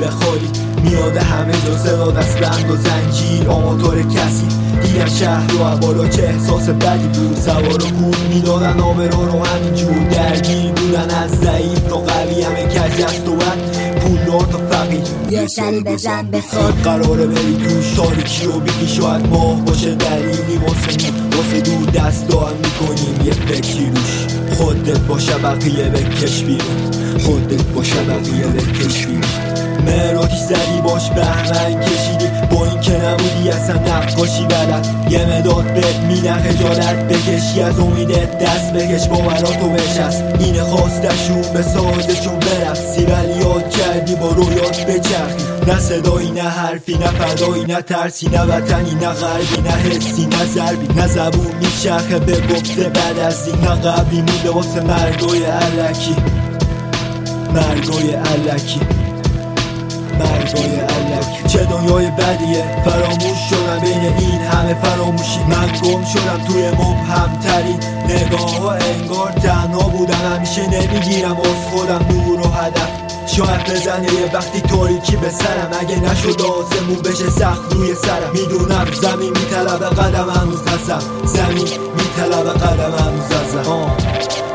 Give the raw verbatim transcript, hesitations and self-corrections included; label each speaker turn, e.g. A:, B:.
A: بخوری میاد همه جا صدا دست بند و زنجیر آماتور کسی دیدن شهر رو بالا که احساس بدی بود سوار و گود میدادن آبرو رو همینجور درگیر بودن از ضعیف تا قوی همه کج دست و بند پولدار تا فقیر
B: یه سری بزن به خود
A: قراره بری توش تاریکی و بیخی شاید ماه باشه دلیلی واسه مون واسه دور دست دارم میکنیم یه فکری روش خودت باشه بقیه بکش بیرون خودت باشه بقیه بکش بیرون مراتی زدی باش بهمن کشیدی با این که نبودی اصلا نقاشی بلد یه مداد بهت میدن خجالت بکشی از امیدت دست بکش باوراتو بشست اینه خواستشون به سازشون برقصی ولی یاد کردی با رویات بچرخی نه صدایی نه حرفی نه فدایی نه ترسی نه وطنی نه غربی نه حسی نه ضربی نه زبون میچرخه به گفته بعد از این نه قبلی مونده واسه مرگای علکی مرگای علکی مرگای علکی چه دنیای بدیه فراموش شدم بین این همه فراموشی من گم شدم توی مبهم تری نگاه ها انگار تنها بودن همیشه نمیگیرم از خودم دور و هدف شاید بزنه یه وقتی تاریکی به سرم اگه نشد آسمون بشه سخت روی سرم میدونم زمین میطلبه قدم هنوز نزم زمین میطلبه قدم هنوز نزم